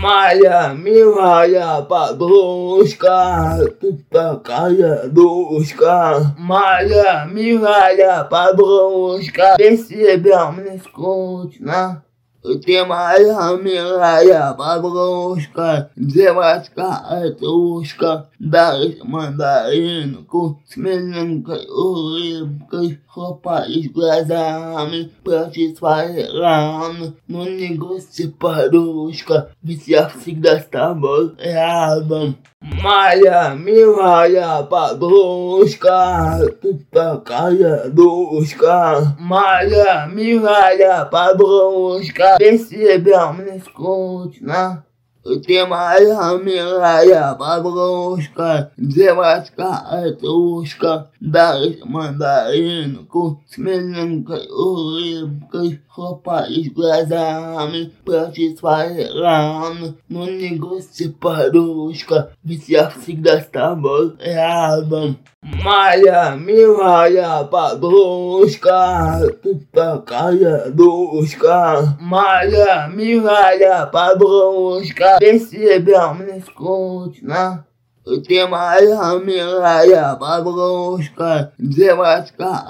Моя милая подружка, ты такая душка. Моя милая подружка, без тебя мне скучно. Ты моя милая подружка, девочка-отрушка, дай мандаринку с миленькой улыбкой, хлопаешь глазами, прячь свои раны, но не грусти, подружка, ведь я всегда с тобой рядом. Моя милая подружка, ты такая душка. Моя милая подружка, без тебя мне скучно. Ты моя милая подружка, девочка-отрушка, дай мандаринку с миленькой улыбкой, хлопаешь глазами, прячь свои раны, но не грусти, подружка, ведь я всегда с тобой рядом. Моя милая подружка, ты такая душка. Моя милая подружка, без тебя мне скучно. Ты моя милая подружка, девочка